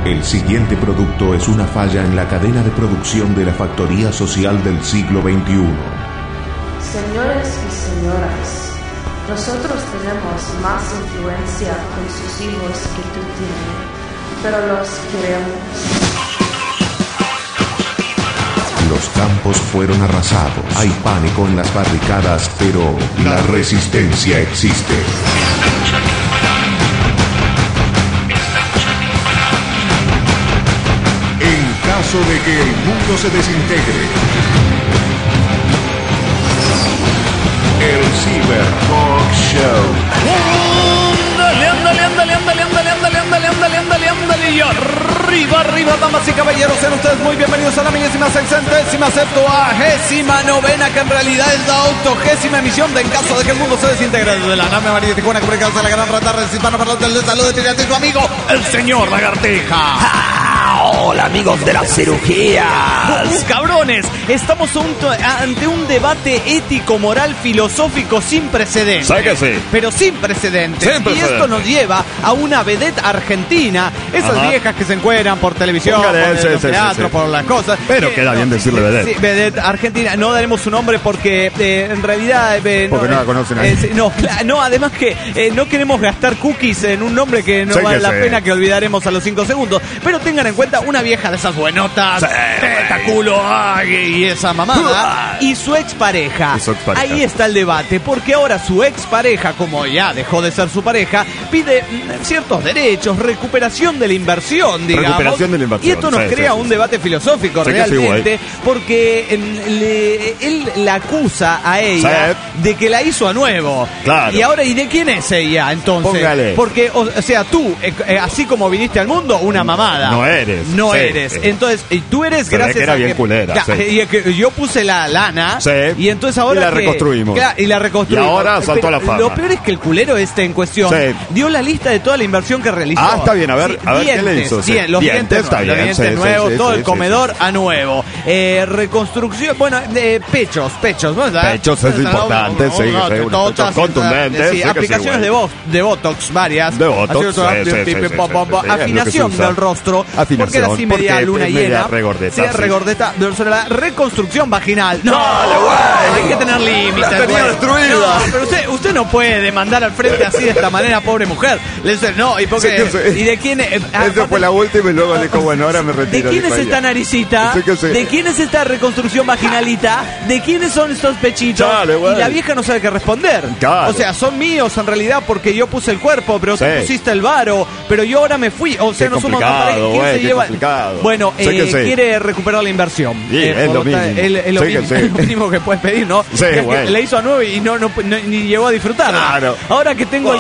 El siguiente producto es una falla en la cadena de producción de la factoría social del siglo XXI. Señores y señoras, nosotros tenemos más influencia con sus hijos que tú tienes, pero los queremos. Los campos fueron arrasados. Hay pánico en las barricadas, pero la resistencia existe. En caso de que el mundo se desintegre, el Cyber Talk Show. Y arriba, damas y caballeros, sean ustedes muy bienvenidos a la 1669ª, que en realidad es la 80ª emisión de En caso de que el mundo se desintegre, desde la nave María Tijuana, comunicados a la gran rata hispano parlante del salud de Pirata y su amigo, el señor Lagartija. Hola amigos de las cirugías. Cabrones, estamos ante un debate ético, moral, filosófico sin precedentes. ¿Sabes que sí? Pero sin precedentes. Y esto nos lleva a una vedette argentina. Esas viejas que se encueran por televisión, por el teatro, por las cosas. Pero queda bien decirle vedette. Sí, vedette argentina. No daremos su nombre porque en realidad... porque no la conocen ahí. No, además que no queremos gastar cookies en un nombre que no vale la pena, que olvidaremos a los 5 segundos. Pero tengan en cuenta una vieja de esas buenotas, teta, culo, y esa mamada, y su expareja. Ahí está el debate, porque ahora su expareja, como ya dejó de ser su pareja, pide ciertos derechos, recuperación de la inversión, digamos. Recuperación de la inversión. Y esto nos crea un debate filosófico realmente, porque él la acusa a ella de que la hizo a nuevo. Claro. Y ahora, ¿y de quién es ella entonces? Póngale. Porque, o sea, tú, así como viniste al mundo, una mamada. No eres. No eres. Entonces, tú eres gracias que era a bien culera. Y que yo puse la lana. Y entonces ahora. Y la reconstruimos. Y la reconstruimos. Y ahora saltó a la fama. Lo peor es que el culero en cuestión dio la lista de toda la inversión que realizó. Ah, está bien. A ver qué le hizo. Los dientes nuevos, todo el comedor a nuevo. Reconstrucción, bueno, pechos, ¿verdad? Pechos es importante, contundente. Aplicaciones de Botox, varias. De Botox, afinación del rostro. Porque era así media luna llena. Regordeta. La reconstrucción vaginal. No, hay que tener límites. La tenía destruida. No, pero usted no puede mandar al frente así de esta manera, pobre mujer. Le dice, no, y porque. ¿Y de quién? Esa fue la última y luego le dijo, bueno, ahora me retiro. ¿De quién es esta naricita? ¿De quién es esta reconstrucción vaginalita? ¿De quiénes son estos pechitos? Y la vieja no sabe qué responder. O sea, son míos en realidad porque yo puse el cuerpo, pero tú pusiste el varo, pero yo ahora me fui. O sea, no somos pareja. ¿Quién se lleva? Bueno, quiere recuperar la inversión. Es lo mínimo. Es lo mínimo que puedes pedir, ¿no? Le hizo a 9 y ni llegó a disfrutar. Claro. Ahora que tengo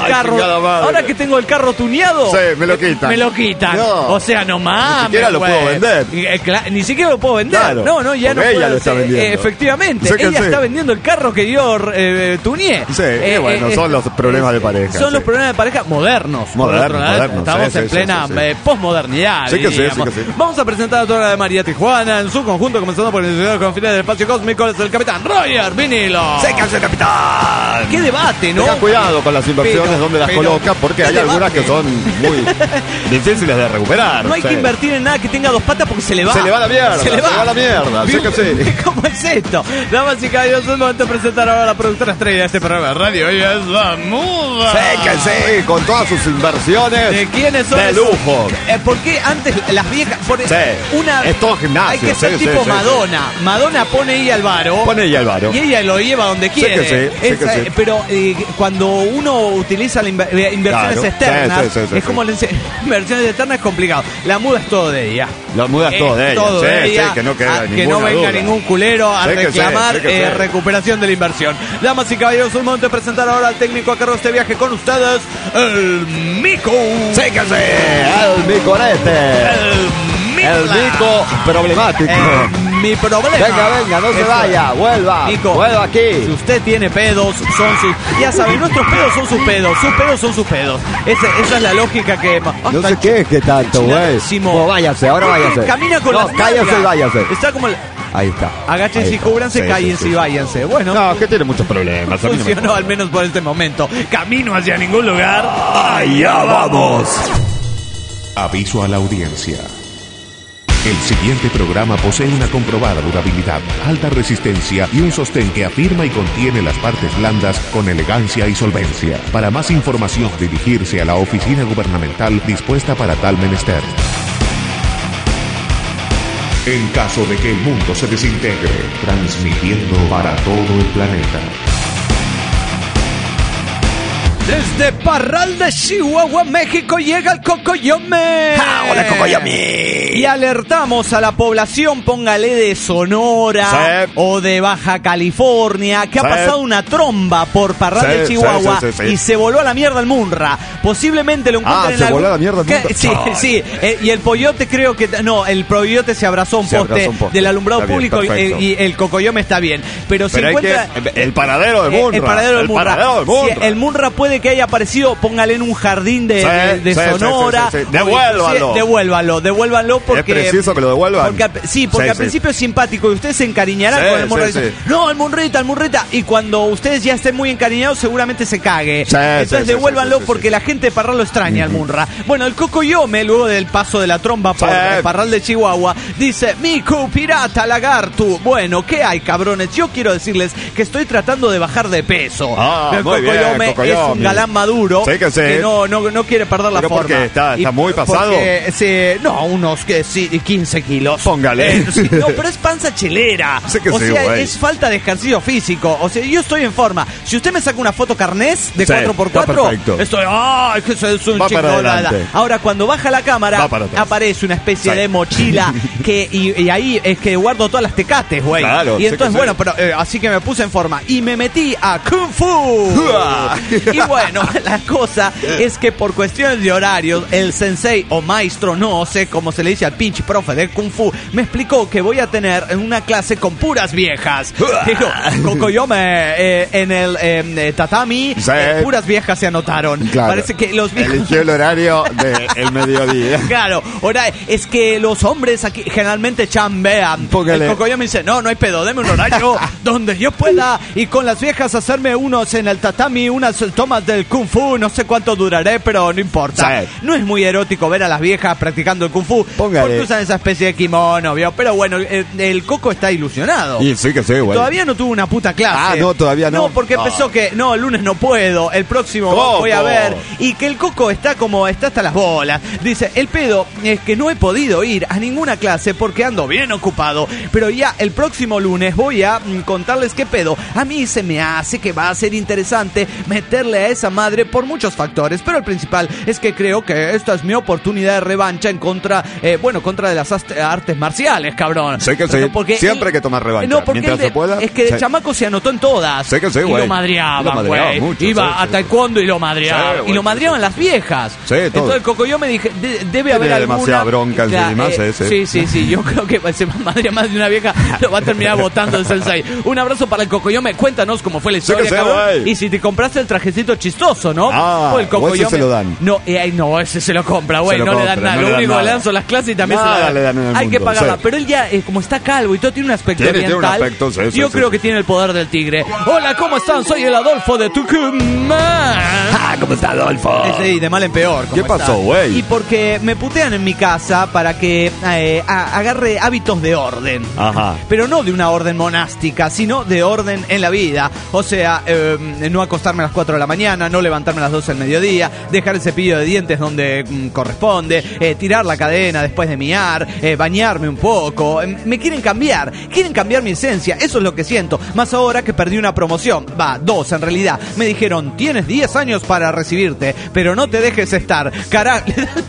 el carro tuneado, me lo quitan. No. O sea, no mames. Ni siquiera lo puedo vender. Ni siquiera lo puedo vender. Claro. No, ya no puedo. Ella lo está vendiendo. Efectivamente, ella está vendiendo el carro que yo tuneé. Bueno, son los problemas de pareja. Son los problemas de pareja modernos. Estamos en plena posmodernidad. Vamos a presentar a toda la de María Tijuana en su conjunto, comenzando por el Instituto de Confidencia del Espacio Cósmico, es el capitán Roger Vinilo. ¡Sécase, capitán! ¡Qué debate, ¿no? Tenga cuidado con las inversiones donde las coloca, porque hay algunas que son muy difíciles de recuperar. No hay que invertir en nada que tenga dos patas porque se le va. Se le va la mierda. Se le va la mierda. ¿Cómo es esto? Damas y caballeros, es el momento de presentar ahora a la productora estrella de este programa de radio. Ella es la Muda. Séquense con todas sus inversiones. ¿De quiénes son? De lujo. Porque antes las viejas. Es todo gimnasio. Hay que ser tipo Madonna. Madonna pone ella el varo. Y ella lo lleva donde quiere. Pero cuando uno utiliza inversiones externas, es como inversiones externas es complicado. La muda es todo de ella. La muda es todo de ella. Que no venga ningún culero a reclamar recuperación de la inversión. Damas y caballeros, es el momento de presentar ahora al técnico a cargo de este viaje con ustedes, el Mico. ¡Séquese! El Micorete. El Mico problemático. Mi problema. Venga, no se vaya, vuelva. Mico, vuelva aquí. Si usted tiene pedos, son sus. Ya saben, nuestros pedos son sus pedos. Sus pedos son sus pedos. Esa es la lógica que. No sé qué es que tanto, güey. No, váyase, ahora váyase. Camina con las cállese y váyase. Está como. Ahí está. Agáchense y cúbranse, cállense y váyanse. Bueno. No, que tiene muchos problemas. Funcionó al menos por este momento. Camino hacia ningún lugar. ¡Allá vamos! Aviso a la audiencia. El siguiente programa posee una comprobada durabilidad, alta resistencia y un sostén que afirma y contiene las partes blandas con elegancia y solvencia. Para más información, dirigirse a la oficina gubernamental dispuesta para tal menester. En caso de que el mundo se desintegre, transmitiendo para todo el planeta. Desde Parral de Chihuahua, México, llega el Cocoyome. ¡Hola, Cocoyome! Y alertamos a la población, póngale de Sonora o de Baja California, que ha pasado una tromba por Parral de Chihuahua y se voló a la mierda el Munra. Posiblemente lo encuentren en se voló a la mierda el Munra. Sí. Y el Pollote creo que... No, el Pollote se abrazó a un poste del alumbrado público y el Cocoyome está bien. Pero se encuentra... El paradero del Munra. El paradero del Munra. Sí, el Munra puede que haya aparecido, póngale en un jardín de Sonora. Devuélvanlo porque... ¿Es preciso que lo devuelvan? Porque al principio es simpático y ustedes se encariñarán con el Munra. No, el Munrita. Y cuando ustedes ya estén muy encariñados, seguramente se cague. Entonces devuélvanlo porque la gente de Parral lo extraña, al Munra. Bueno, el Cocoyome, luego del paso de la tromba por Parral de Chihuahua, dice: Miku, pirata, lagarto. Bueno, ¿qué hay, cabrones? Yo quiero decirles que estoy tratando de bajar de peso. El Cocoyome es un galán maduro que no quiere perder la forma. ¿Por qué? ¿Está muy pasado? Unos 15 kilos. Póngale. No, pero es panza chelera. Es falta de ejercicio físico. O sea, yo estoy en forma. Si usted me saca una foto carnés de 4x4, estoy... ¡Ay, que es un chico! Ahora, cuando baja la cámara, aparece una especie de mochila y ahí es que guardo todas las tecates, güey. Claro, y entonces, pero así que me puse en forma y me metí a Kung Fu. Y bueno, la cosa es que por cuestiones de horarios, el sensei o maestro, no sé cómo se le dice al pinche profe de Kung Fu, me explicó que voy a tener una clase con puras viejas. Dijo, Cocoyome, en el tatami, puras viejas se anotaron. Claro. Parece que los viejos... Eligió el horario del mediodía. Claro, ahora es que los hombres aquí generalmente chambean. Póngale. El Cocoyome dice, no hay pedo, deme un horario donde yo pueda y con las viejas hacerme unos en el tatami, unas tomas del Kung Fu, no sé cuánto duraré, pero no importa. No es muy erótico ver a las viejas practicando el Kung Fu. Póngale. Porque usan esa especie de kimono, ¿vio? Pero bueno, el Coco está ilusionado. Y sí que sí, güey. Todavía no tuvo una puta clase. No, todavía no. No, porque empezó que, el lunes no puedo, el próximo voy a ver. Y que el Coco está hasta las bolas. Dice, el pedo es que no he podido ir a ninguna clase porque ando bien ocupado. Pero ya el próximo lunes voy a contarles qué pedo. A mí se me hace que va a ser interesante meterle a esa madre por muchos factores. Pero el principal es que creo que esta es mi oportunidad de revancha en contra de las artes marciales, cabrón. Sé que sí. Porque siempre hay que tomar revancha. No, porque mientras se pueda. Es que de chamaco se anotó en todas. Sé que sí, güey. Y lo madreaban, güey. Mucho, Iba a taekwondo y lo madreaban. Y lo madreaban las viejas. Sí, todo. Entonces el Cocoyome dije, debe haber alguna... demasiada bronca encima. Sí. Yo creo que se madrea más de una vieja, lo va a terminar botando el sensei. Un abrazo para el Cocoyome. Cuéntanos cómo fue la historia, cabrón. Y si te compraste el trajecito chistoso, ¿no? O el Cocoyome. O ese se lo dan. No, ese se lo compra, güey. No le dan nada. Lo único que le dan son las clases y también se le dan. Hay que pagarla. Pero él ya, como está calvo y todo, tiene un aspecto oriental. Yo creo que tiene el poder del tigre. Hola, ¿cómo están? Soy el Adolfo de Tucumán. ¿Cómo está, Adolfo? Sí, de mal en peor. ¿Qué pasó, güey? Y porque me putean en mi casa para que agarre hábitos de orden. Ajá. Pero no de una orden monástica, sino de orden en la vida. O sea, no acostarme a las 4 de la mañana, no levantarme a las 12 del mediodía, dejar el cepillo de dientes donde corresponde, tirar la cadena después de miar, bañarme un poco. Me quieren cambiar mi esencia, eso es lo que siento. Más ahora que perdí una promoción, 2 en realidad. Me dijeron, tienes 10 años para recibirte, pero no te dejes estar. Carajo,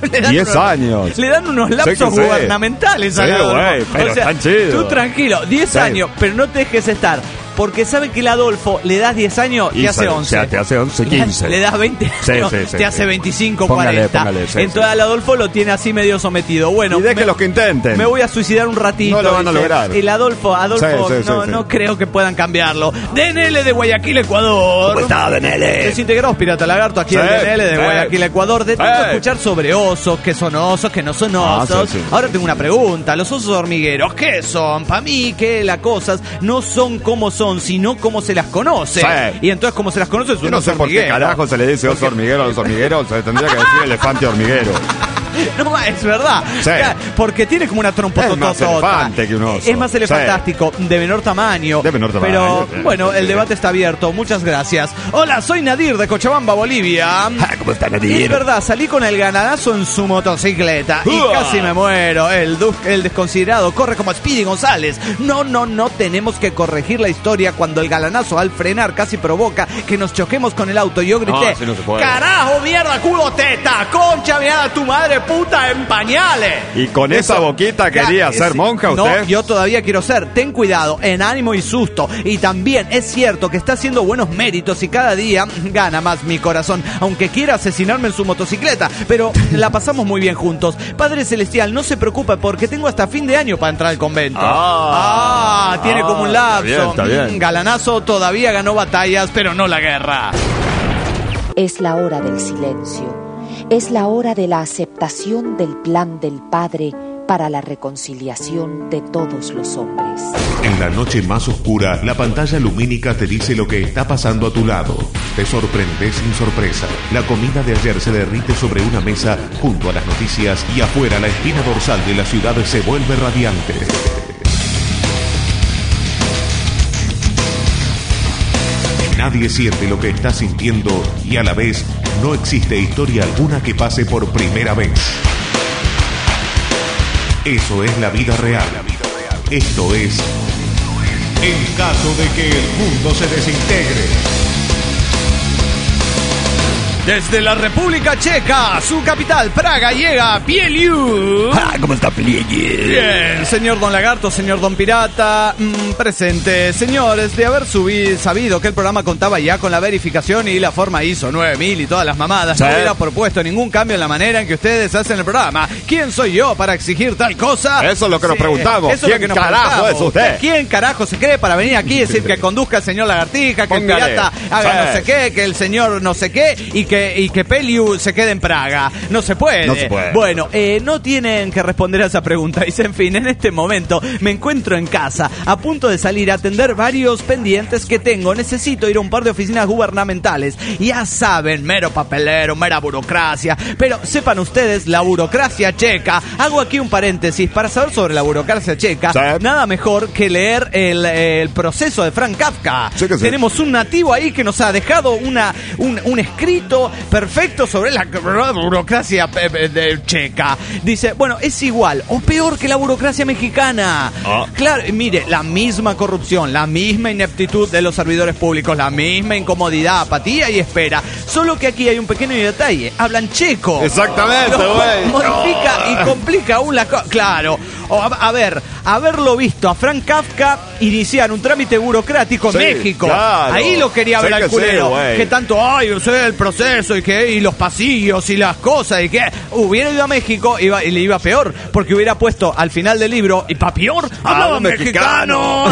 10 años. Le dan unos lapsos gubernamentales a güey, pero están chidos. Tú tranquilo, 10 años, pero no te dejes estar. Porque saben que el Adolfo le das 10 años, te hace 11. O sea, te hace 11, 15. Le das 20 años, te hace 25, 40. Entonces el Adolfo lo tiene así medio sometido. Bueno, y deje los que intenten. Me voy a suicidar un ratito. No lo van a lograr. El Adolfo, no creo que puedan cambiarlo. DNL de Guayaquil, Ecuador. ¿Cómo está, DNL? Desintegrados, Pirata Lagarto, aquí el DNL de Guayaquil, Ecuador. De tanto escuchar sobre osos, que son osos, que no son osos. Ahora tengo una pregunta. Los osos hormigueros, ¿qué son? Para mí que las cosas no son como son, sino como se las conoce. Y entonces como se las conoce es un oso hormiguero. Yo no sé por qué carajo se le dice oso hormiguero a los hormigueros. Se tendría que decir elefante hormiguero. No, es verdad. Sí. Porque tiene como una trompototota. Es más elefante que un oso. Es más elefantástico, de menor tamaño. De menor tamaño. Pero, bueno, el debate está abierto. Muchas gracias. Hola, soy Nadir de Cochabamba, Bolivia. ¿Cómo está Nadir? Es verdad, salí con el ganadazo en su motocicleta y casi me muero. El desconsiderado corre como Speedy González. No tenemos que corregir la historia cuando el galanazo al frenar casi provoca que nos choquemos con el auto. Yo grité, no se puede. carajo, mierda, culo, teta, concha, mierda, tu madre puta en pañales. ¿Y con esa boquita quería ser monja usted? No, yo todavía quiero ser. Ten cuidado, en ánimo y susto. Y también es cierto que está haciendo buenos méritos y cada día gana más mi corazón, aunque quiera asesinarme en su motocicleta. Pero la pasamos muy bien juntos. Padre Celestial, no se preocupe porque tengo hasta fin de año para entrar al convento. Tiene como un lapso. Está bien. Galanazo todavía ganó batallas, pero no la guerra. Es la hora del silencio. Es la hora de la aceptación del plan del Padre para la reconciliación de todos los hombres. En la noche más oscura, la pantalla lumínica te dice lo que está pasando a tu lado. Te sorprendes sin sorpresa. La comida de ayer se derrite sobre una mesa junto a las noticias y afuera la espina dorsal de la ciudad se vuelve radiante. Nadie siente lo que está sintiendo y a la vez no existe historia alguna que pase por primera vez. Eso es la vida real. Esto es en caso de que el mundo se desintegre. Desde la República Checa, su capital, Praga, llega Pieliu. ¿Cómo está Pieliu? Bien, señor Don Lagarto, señor Don Pirata, presente. Señores, de haber sabido que el programa contaba ya con la verificación y la forma ISO 9000 y todas las mamadas, no hubiera propuesto ningún cambio en la manera en que ustedes hacen el programa. ¿Quién soy yo para exigir tal cosa? Eso es lo que nos preguntamos. Eso es lo que nos carajo preguntamos. es usted? ¿Quién carajo se cree para venir aquí y decir que conduzca el señor Lagartija, que Póngale. el pirata haga no sé qué, que el señor no sé qué y que Pieliu se quede en Praga? No se puede. No se puede. Bueno, no tienen que responder a esa pregunta. Dice, en fin, en este momento me encuentro en casa, a punto de salir a atender varios pendientes que tengo. Necesito ir a un par de oficinas gubernamentales. Ya saben, mero papelero, mera burocracia. Pero sepan ustedes, la burocracia checa. Hago aquí un paréntesis para saber sobre la burocracia checa. Sí. Nada mejor que leer el proceso de Franz Kafka. Sí que sí. Tenemos un nativo ahí que nos ha dejado un escrito perfecto sobre la burocracia checa. Dice, bueno, es igual o peor que la burocracia mexicana. Claro, mire, la misma corrupción, la misma ineptitud de los servidores públicos, la misma incomodidad, apatía y espera. Solo que aquí hay un pequeño detalle. Hablan checo. Exactamente, güey. Modifica y complica aún la cosa. Claro. A ver, haberlo visto a Franz Kafka iniciar un trámite burocrático en Sí, México. claro. Ahí lo quería ver Sí al que culero. sí, güey. Que tanto, yo sé el proceso y los pasillos y las cosas y que hubiera ido a México y le iba peor, porque hubiera puesto al final del libro, y pa' peor, hablaba mexicano.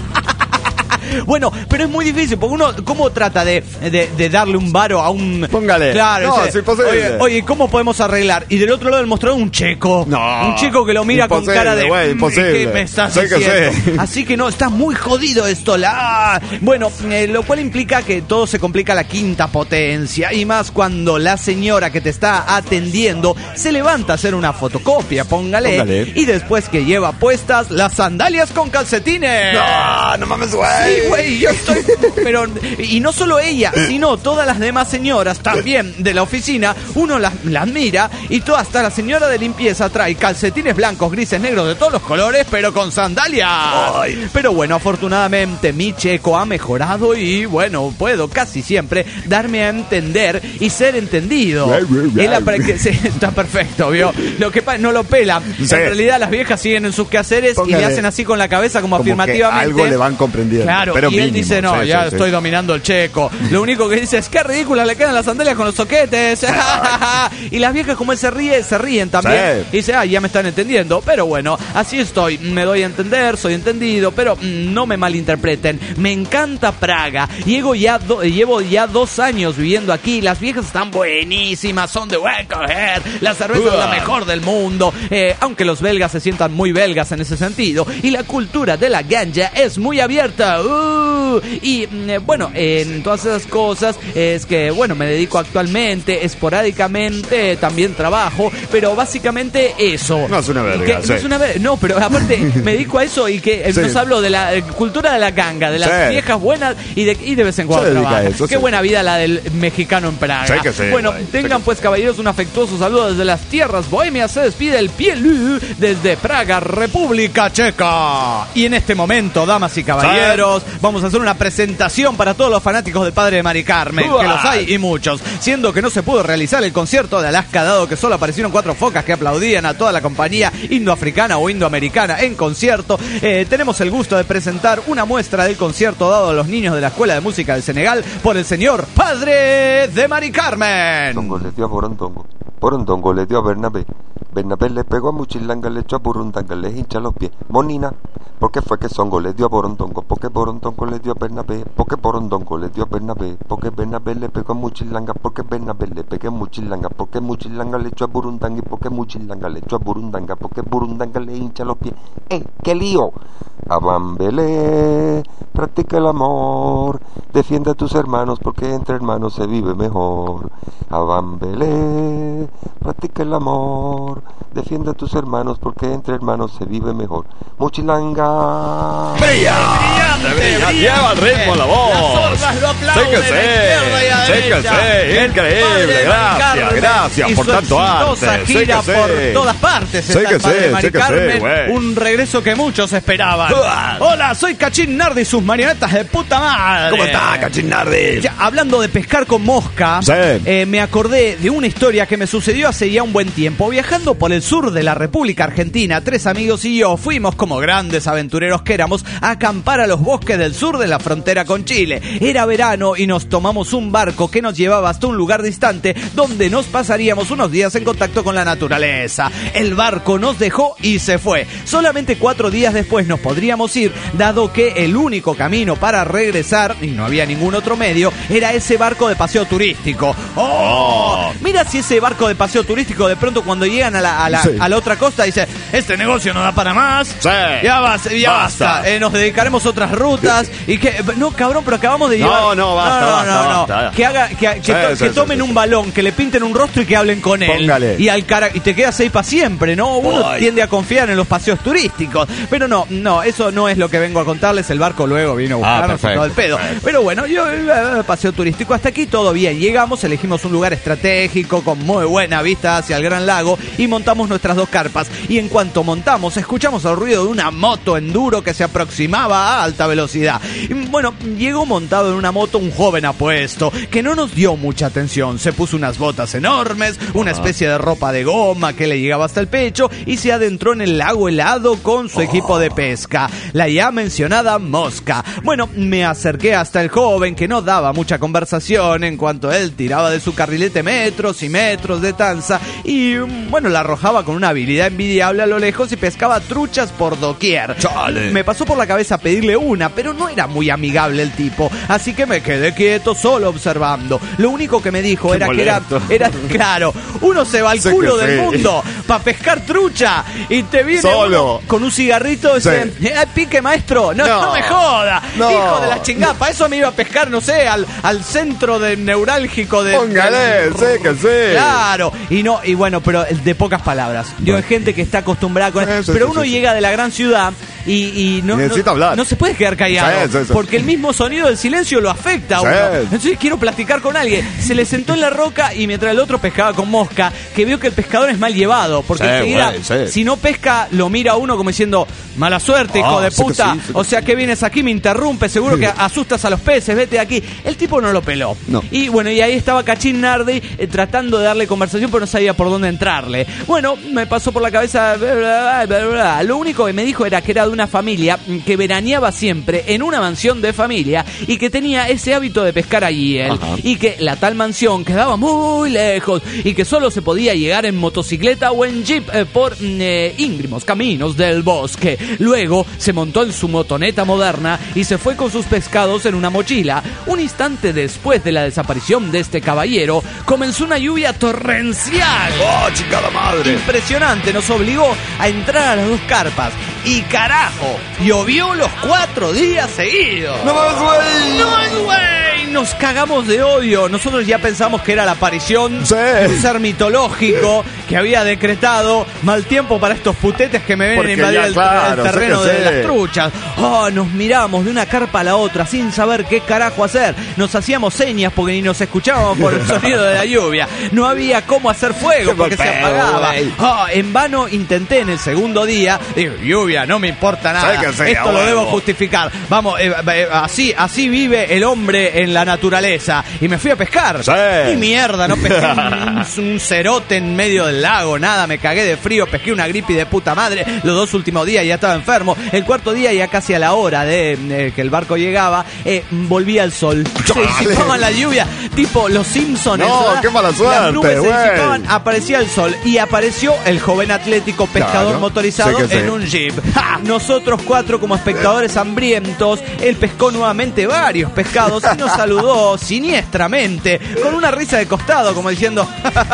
Bueno, pero es muy difícil, porque uno, ¿cómo trata de darle un varo a un... Póngale. Claro, No, dice, es imposible. Oye, ¿cómo podemos arreglar? Y del otro lado del mostrador un checo. No. Un chico que lo mira con Imposible, cara de... güey, imposible. ¿Qué me estás Sí que diciendo? sí. Así que no, está muy jodido esto. Bueno, lo cual implica que todo se complica a la quinta potencia. Y más cuando la señora que te está atendiendo se levanta a hacer una fotocopia, póngale. Y después que lleva puestas las sandalias con calcetines. No mames, güey. Sí, güey, yo estoy... Pero, y no solo ella, sino todas las demás señoras también de la oficina, uno las mira y hasta la señora de limpieza trae calcetines blancos, grises, negros, de todos los colores, pero con sandalias. Pero bueno, afortunadamente mi checo ha mejorado y bueno, puedo casi siempre darme a entender y ser entendido. Sí, está perfecto, ¿vio? Lo que no lo pela. Sí. En realidad las viejas siguen en sus quehaceres y le hacen así con la cabeza como afirmativamente. Que algo le van comprendiendo. Claro, pero y él mínimo, dice, no, sí, ya sí, estoy sí. dominando el checo. Lo único que dice es, qué ridículas le quedan las sandalias con los soquetes. Y las viejas, como él se ríen también. Sí. Y dice, ya me están entendiendo. Pero bueno, así estoy. Me doy a entender, soy entendido, pero no me malinterpreten. Me encanta Praga. Llevo ya 2 años viviendo aquí. Las viejas están buenísimas, son de buen coger. La cerveza es la mejor del mundo. Aunque los belgas se sientan muy belgas en ese sentido. Y la cultura de la ganja es muy abierta. Y bueno, en todas esas cosas es que, bueno, me dedico actualmente, esporádicamente, también trabajo, pero básicamente eso. No es una verga, No es una verga, no, pero aparte me dedico a eso y que nos hablo de la cultura de la ganga, de las viejas buenas y de vez en cuando trabajo. Qué buena vida la del mexicano en Praga. Bueno, tengan pues, caballeros, un afectuoso saludo desde las tierras bohemias. Se despide el Pielu desde Praga, República Checa. Y en este momento, damas y caballeros, vamos a hacer una presentación para todos los fanáticos del padre de Mari Carmen, que los hay y muchos, siendo que no se pudo realizar el concierto de Alaska, dado que solo aparecieron 4 focas que aplaudían a toda la compañía indoafricana o indoamericana en concierto. Tenemos el gusto de presentar una muestra del concierto dado a los niños de la Escuela de Música del Senegal por el señor padre de Mari Carmen. Tongo le dio a Borondongo le dio a Bernabé. Bernabé le pegó a Muchilanga, le echó a Burundanga, le hincha los pies. Monina, porque fue que Songo le dio a Borondongo, porque Borondongo le dio a Bernabé, porque Borondongo le dio a Bernabé, porque Bernabé le pegó a Muchilanga, porque Bernabé le pegó a Muchilanga, porque Muchilanga le echó a Burundanga, y porque Muchilanga le echó a Burundanga, porque Burundanga le hincha los pies. ¡Qué lío! Abambelé, practica el amor, defiende a tus hermanos, porque entre hermanos se vive mejor. Abambelé, practica el amor, defiende a tus hermanos, porque entre hermanos se vive mejor. Muchilanga. ¡Brillante! Lleva el ritmo la voz. Las sordas lo aplauden. Séquese. Increíble. Gracias por tanto arte. Gira por todas partes. Está el padre Mari Carmen. Un regreso que muchos esperaban. Hola, soy Cachín Nardi, sus marionetas de puta madre. ¿Cómo está, Cachín Nardi? Ya, hablando de pescar con mosca, me acordé de una historia que me sucedió hace ya un buen tiempo. Viajando por el sur de la República Argentina, 3 amigos y yo fuimos, como grandes aventureros que éramos, a acampar a los bosques del sur de la frontera con Chile. Era verano y nos tomamos un barco que nos llevaba hasta un lugar distante donde nos pasaríamos unos días en contacto con la naturaleza. El barco nos dejó y se fue. Solamente 4 días después nos podríamos ir, dado que el único camino para regresar, y no había ningún otro medio, era ese barco de paseo turístico. Mira si ese barco de paseo turístico de pronto cuando llegan a la otra costa dice: este negocio no da para más, ya basta. Nos dedicaremos a otras rutas. Y que, no, cabrón, pero acabamos de llevar. Basta. Que tomen un balón, que le pinten un rostro y que hablen con él. Póngale. Y te quedas ahí para siempre, ¿no? Uno tiende a confiar en los paseos turísticos. Pero no, eso no es lo que vengo a contarles. El barco luego vino a buscarnos y todo el pedo. Pero bueno, yo paseo turístico hasta aquí todo bien. Llegamos, elegimos un lugar estratégico con muy buena vista hacia el Gran Lago y montamos nuestras 2 carpas. Y en cuanto montamos, escuchamos el ruido de una moto enduro que se aproximaba a alta velocidad. Y bueno, llegó montado en una moto un joven apuesto que no nos dio mucha atención. Se puso unas botas enormes, una especie de ropa de goma que le llegaba hasta el pecho y se adentró en el lago helado con su equipo de pesca, la ya mencionada mosca. Bueno, me acerqué hasta el joven, que no daba mucha conversación en cuanto él tiraba de su carrilete metros y metros de tanza y bueno, la arrojaba con una habilidad envidiable a lo lejos y pescaba truchas por doquier. ¡Chale! Me pasó por la cabeza pedirle una, pero no era muy amigable el tipo, así que me quedé quieto solo observando. Lo único que me dijo era claro, uno se va al culo del mundo para pescar trucha y te viene solo con un cigarrito y dice: pique, maestro, no me joda, hijo de la chingada, para eso me iba a pescar, no sé, al centro neurálgico de... Póngale, séquese. Claro, y bueno, pero de pocas palabras. Yo hay gente que está acostumbrada con eso, pero uno llega de la gran ciudad y no necesita hablar. No se puede quedar callado, porque el mismo sonido del silencio lo afecta a uno. Entonces quiero platicar con alguien. Se le sentó en la roca y mientras el otro pescaba con mosca, que vio que el pescador es mal llevado, porque enseguida, si no pesca, lo mira a uno como diciendo: mala suerte, hijo de puta. O sea, que vienes aquí, me interrumpes, seguro que asustas a los peces, vete de aquí. El tipo no lo peló. Y bueno, y ahí estaba Cachín Nardi tratando de darle conversación, pero no sabía por dónde entrarle. Bueno, me pasó por la cabeza, lo único que me dijo era que era de una familia que veraneaba siempre en una mansión de familia y que tenía ese hábito de pescar allí él. Y que la tal mansión quedaba muy lejos y que solo se podía llegar en motocicleta o en jeep por íngrimos caminos del bosque. Luego se montó en su motoneta moderna y se fue con sus pescados en una mochila. Un instante después de la desaparición de este caballero, comenzó una lluvia torrencial. ¡Oh, chica la madre! Impresionante, nos obligó a entrar a las 2 carpas. Y carajo, llovió los 4 días seguidos. ¡No más, güey! ¡No más, güey! Nos cagamos de odio. Nosotros ya pensamos que era la aparición de un ser mitológico que había decretado mal tiempo para estos putetes que me ven a invadir el terreno de las truchas. Oh, nos miramos de una carpa a la otra sin saber qué carajo hacer. Nos hacíamos señas porque ni nos escuchábamos por el sonido de la lluvia. No había cómo hacer fuego porque se apagaba. Oh, en vano intenté en el segundo día. Digo, lluvia, no me importa nada. Esto lo debo justificar. Vamos, así vive el hombre en la naturaleza. Y me fui a pescar. Y mierda, no pesqué un cerote en medio del lago, nada, me cagué de frío, pesqué una gripe de puta madre. Los 2 últimos días ya estaba enfermo. El 4º día, ya casi a la hora de que el barco llegaba, volvía el sol. Se disipaban la lluvia, tipo los Simpsons. No, qué mala suerte. Las nubes se disipaban, aparecía el sol y apareció el joven atlético pescador motorizado en un jeep. ¡Ja! Nosotros 4 como espectadores hambrientos, él pescó nuevamente varios pescados y nos saludó siniestramente, con una risa de costado, como diciendo,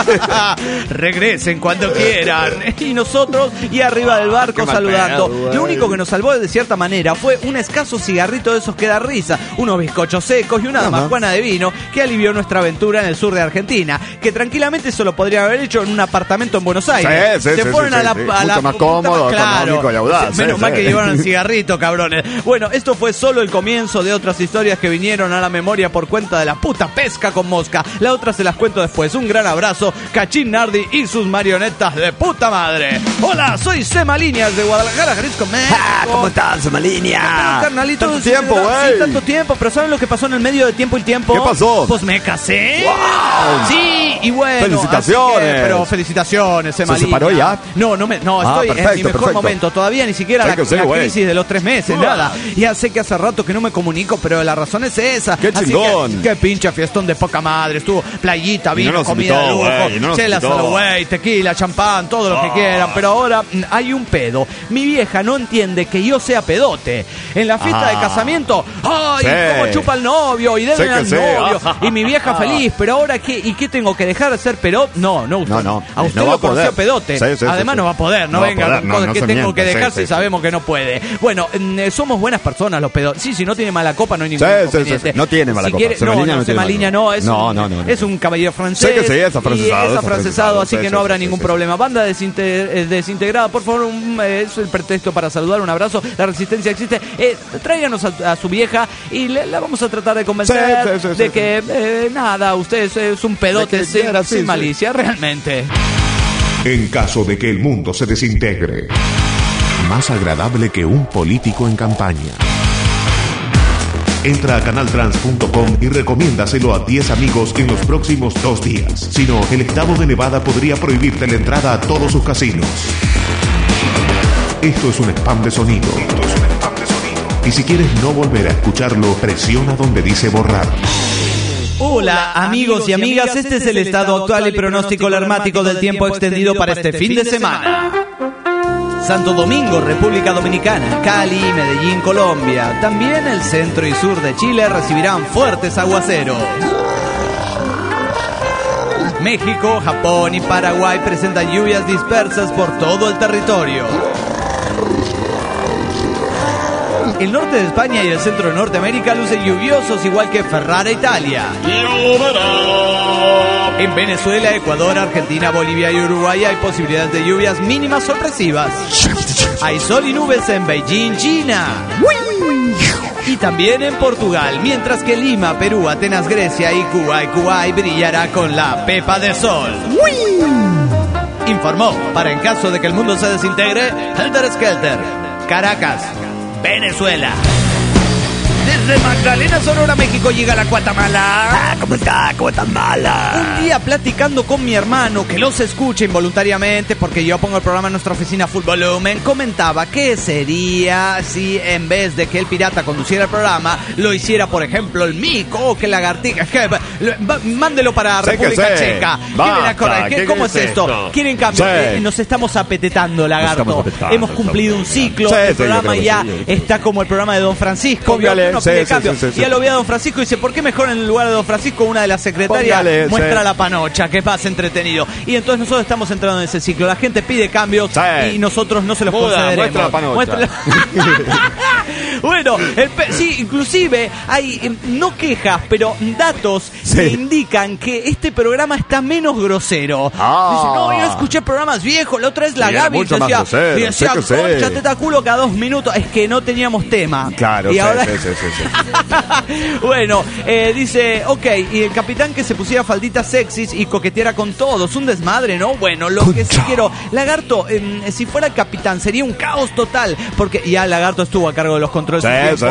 regresen cuando quieran. Y nosotros, y arriba del barco saludando. Lo único que nos salvó de cierta manera fue un escaso cigarrito de esos que da risa, unos bizcochos secos y una damajuana de vino que alivió nuestra aventura en el sur de Argentina, que tranquilamente eso lo podrían haber hecho en un apartamento en Buenos Aires. Se fueron a la mucho más cómodo, económico y audaz. Menos mal que llevaron el cigarrito, cabrones. Bueno, esto fue solo el comienzo de otras historias que vinieron a la memoria por cuenta de la puta pesca con mosca. La otra se las cuento después. Un gran abrazo, Cachín Nardi y sus marionetas de puta madre. Hola, soy Sema Líneas de Guadalajara, Jalisco, México. ¿Cómo estás, Sema Líneas? Carnalito, tanto tiempo, güey. Sí, tanto tiempo, pero ¿saben lo que pasó en el medio de Tiempo y Tiempo? ¿Qué pasó? Pues me casé. ¡Wow! Sí, y bueno. ¡Felicitaciones! Pero felicitaciones, Sema Líneas. ¿Se separó ya? No, estoy en mi mejor momento. Todavía ni siquiera la crisis de los 3 meses, nada. Ya sé que hace rato que no me comunico, pero la razón es esa. ¡Qué chingón! Qué pinche fiestón de poca madre. Estuvo playita, vino, comida de lujo, chelas a lo güey, tequila, champán, todo lo que quieran. Pero ahora hay un pedo. Mi vieja no entiende que yo sea pedote. En la fiesta de casamiento, ¡ay! ¿Cómo chupa el novio? Y deben al novio. Y mi vieja feliz. Pero ahora, ¿y qué tengo que dejar de ser pedote? No, usted. No. A usted no lo conoció pedote. Además no va a poder. No venga con cosas que tengo que dejar si sabemos que no puede. Bueno, somos buenas personas los pedotes. Sí, si no tiene mala copa no hay ningún inconveniente. No tiene mala copa. Semalinha no, es un caballero francés. Sé que sí, es afrancesado. Es afrancesado, así que no habrá ningún problema. Banda desintegrada, por favor, es el pretexto para saludar, un abrazo. La resistencia existe. Tráiganos a su vieja y la vamos a tratar de convencer de que nada, usted es un pedote sin malicia, realmente. En caso de que el mundo se desintegre, más agradable que un político en campaña. Entra a canaltrans.com y recomiéndaselo a 10 amigos en los próximos 2 días. Si no, el estado de Nevada podría prohibirte la entrada a todos sus casinos. Esto es un spam de sonido. Y si quieres no volver a escucharlo, presiona donde dice borrar. Hola amigos y amigas, este es el estado actual y pronóstico alarmático del tiempo extendido para este fin de semana. Santo Domingo, República Dominicana, Cali, Medellín, Colombia. También el centro y sur de Chile recibirán fuertes aguaceros. México, Japón y Paraguay presentan lluvias dispersas por todo el territorio. El norte de España y el centro de Norteamérica lucen lluviosos igual que Ferrara, Italia. En Venezuela, Ecuador, Argentina, Bolivia y Uruguay hay posibilidades de lluvias mínimas sorpresivas. Hay sol y nubes en Beijing, China. Y también en Portugal, mientras que Lima, Perú, Atenas, Grecia y Kuwait brillará con la pepa de sol. Informó, para en caso de que el mundo se desintegre, Helter Skelter, Caracas, Venezuela. Desde Magdalena, Sonora, México, llega la Guatemala. ¿Cómo está, Guatemala? Un día platicando con mi hermano, que los escucha involuntariamente porque yo pongo el programa en nuestra oficina Full Volumen, comentaba qué sería si en vez de que el pirata conduciera el programa, lo hiciera, por ejemplo, el mico o que lagartija. Mándelo para República Checa. ¿Cómo es esto? ¿Quieren cambio? Nos estamos apetetando, lagarto. Hemos cumplido un ciclo. El programa ya está como el programa de Don Francisco. uno pide cambio. Y ya lo ve a don Francisco y dice, ¿por qué mejor en el lugar de don Francisco una de las secretarias muestra la panocha, que pasa entretenido? Y entonces nosotros estamos entrando en ese ciclo. La gente pide cambios y nosotros no se los concederemos. Muestra la panocha. Bueno, sí, inclusive hay no quejas, pero datos que indican que este programa está menos grosero. Dice, no, yo escuché programas viejos. La otra es la Gaby decía concha, teta, culo cada 2 minutos. Es que no teníamos tema. Claro, y ahora... Bueno, dice, ok, y el capitán que se pusiera falditas sexys y coqueteara con todos. Un desmadre, ¿no? Bueno, lo que sí quiero... Lagarto, si fuera el capitán, sería un caos total. Porque ya Lagarto estuvo a cargo de los controles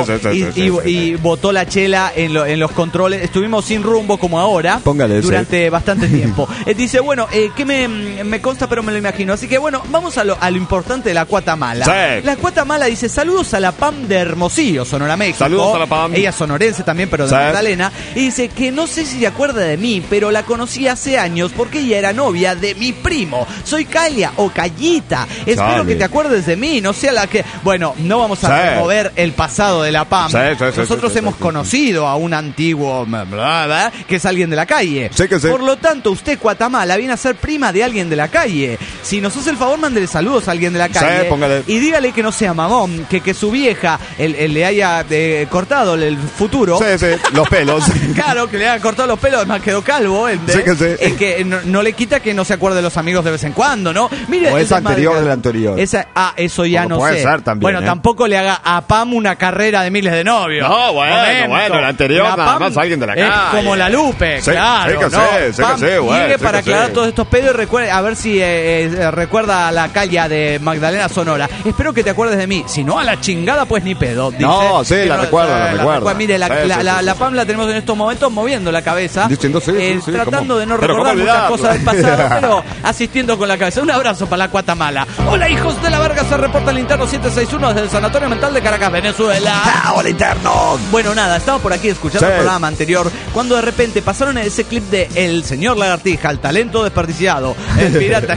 y botó la chela en los controles. Estuvimos sin rumbo como ahora durante bastante tiempo. Dice, bueno, que me consta pero me lo imagino. Así que bueno, vamos a lo importante de la Cuata Mala. La Cuata Mala dice, saludos a la Pam de Hermosillo, Sonora, México. Saludos a la Pam. Ella es sonorense también, pero de Magdalena. Y dice que no sé si se acuerda de mí, pero la conocí hace años porque ella era novia de mi primo. Soy Calia o Callita. Espero que te acuerdes de mí, no sea la que... Bueno, no vamos a remover el pasado de la Pam. Nosotros hemos conocido a un antiguo que es alguien de la calle. Por lo tanto, usted, Cuatamala, viene a ser prima de alguien de la calle. Si nos hace el favor, mándele saludos a alguien de la calle. Y dígale que no sea mamón, que su vieja le haya cortado el futuro. Los pelos. Claro, que le haya cortado los pelos, además quedó calvo. Que no le quita que no se acuerde de los amigos de vez en cuando, ¿no? Mire, o es anterior del anterior. Eso ya no puede sé. Ser también, bueno, tampoco le haga a Pam una carrera de miles de novios. No, bueno, el anterior nada más alguien de la calle. Es como la Lupe, claro. Llegue para aclarar todos estos pedos y recuerde, a ver si recuerda a la calle de Magdalena, Sonora. Espero que te acuerdes de mí. Si no, a la chingada, pues ni pedo. Dice, no, sí, la recuerda. Mire, la Pam la tenemos en estos momentos moviendo la cabeza. Diciendo tratando de no recordar muchas cosas del pasado, pero asistiendo con la cabeza. Un abrazo para la Cuata Mala. Hola, hijos de la verga, se reporta el interno 761 desde el Sanatorio Mental de Caracas, Venezuela. ¡Hola, interno! Bueno, nada, estaba por aquí escuchando el programa anterior cuando de repente pasaron ese clip de El Señor Lagartija, el talento desperdiciado, el pirata,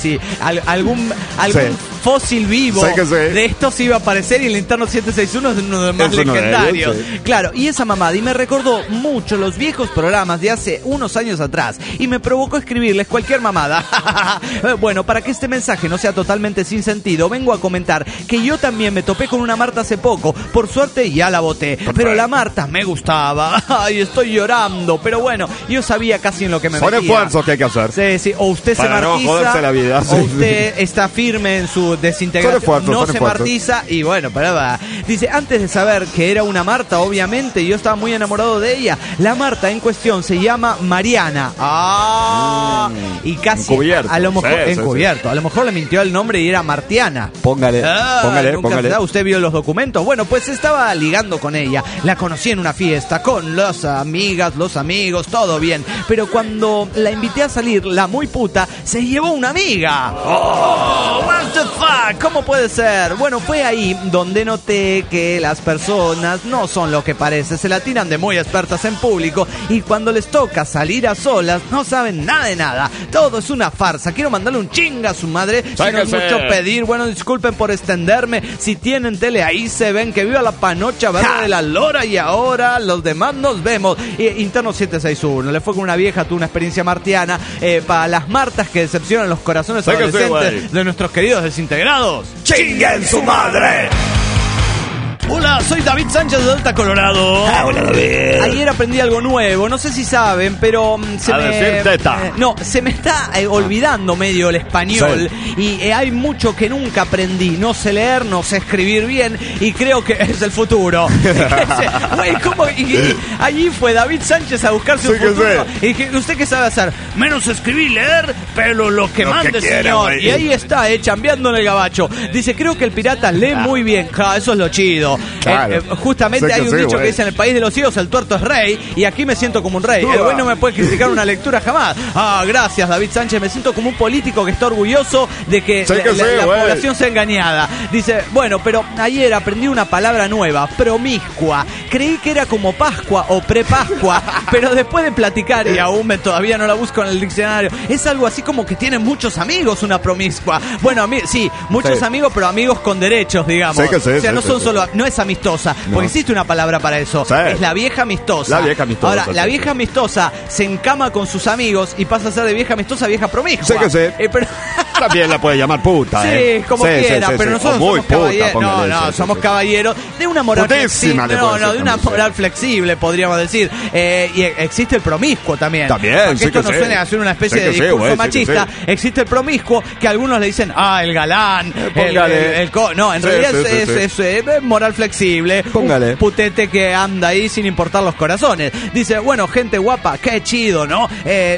algún fósil vivo de estos iba a aparecer y el interno 761 es uno de los más legendarios. Claro, y esa mamada, y me recordó mucho los viejos programas de hace unos años atrás y me provocó escribirles cualquier mamada. Bueno, para que este mensaje no sea totalmente sin sentido, vengo a comentar que yo también me topé con una Marta hace poco. Por suerte ya la boté, pero la Marta me gustaba. Ay, estoy llorando, pero bueno, yo sabía casi en lo que me metía. Son esfuerzos que hay que hacer. Sí, o usted se martiza, la vida, o usted está firme en su desintegración, no se martiza, y bueno, pero va. Dice, antes de saber que era una Marta, obviamente, yo estaba muy enamorado de ella. La Marta en cuestión se llama Mariana. Y casi encubierto. A lo mejor encubierto. A lo mejor le mintió el nombre y era Martiana. Póngale. ¿Usted vio los documentos? Bueno, pues estaba ligando con ella. La conocí en una fiesta con las amigas, los amigos, todo bien. Pero cuando la invité a salir, la muy puta se llevó una amiga. What the fuck? ¿Cómo puede ser? Bueno, fue ahí donde noté que las personas no son lo que parece. Se la tiran de muy expertas en público y cuando les toca salir a solas no saben nada de nada. Todo es una farsa. Quiero mandarle un chinga a su madre. Si no es mucho pedir. Bueno, disculpen por extenderme. Si tienen tele ahí se ven. Que viva la panocha verde de la lora. Y ahora los demás nos vemos. Interno 761. Le fue con una vieja, tuvo una experiencia martiana. Para las Martas que decepcionan los corazones adolescentes de nuestros queridos desintegrados. ¡Chinguen su madre! Hola, soy David Sánchez de Delta, Colorado. Hola, David. Ayer aprendí algo nuevo, no sé si saben, pero se me está olvidando medio el español. Y hay mucho que nunca aprendí. No sé leer, no sé escribir bien y creo que es el futuro. Allí fue David Sánchez a buscarse un futuro. Y dije, ¿usted qué sabe hacer? Menos escribir y leer, pero lo que mande, señor. Y ahí está, chambeando en el gabacho. Dice, creo que el pirata lee muy bien. Eso es lo chido. Claro. Justamente hay un dicho que dice: en el país de los ciegos el tuerto es rey, y aquí me siento como un rey. El güey no me puede criticar una lectura jamás. Gracias, David Sánchez. Me siento como un político que está orgulloso de que la población sea engañada. Dice, bueno, pero ayer aprendí una palabra nueva, promiscua, creí que era como Pascua o pre-Pascua, pero después de platicar, y aún todavía no la busco en el diccionario, es algo así como que tienen muchos amigos una promiscua. Bueno, sí, muchos amigos, pero amigos con derechos, digamos. O sea, no son solo, no es amistosa, porque existe una palabra para eso. Es la vieja amistosa. La vieja amistosa. Ahora, la vieja amistosa se encama con sus amigos y pasa a ser de vieja amistosa a vieja promiscua. Pero... También la puede llamar puta. Sí, como quiera, pero nosotros somos caballeros. Somos caballeros de una moral flexible. De una moral flexible, podríamos decir. Y existe el promiscuo también. También, que esto no suene a ser una especie de discurso machista. Existe el promiscuo, que algunos le dicen, el galán, no, en realidad es moral flexible. Póngale. Un putete que anda ahí sin importar los corazones. Dice, bueno, gente guapa, qué chido, ¿no?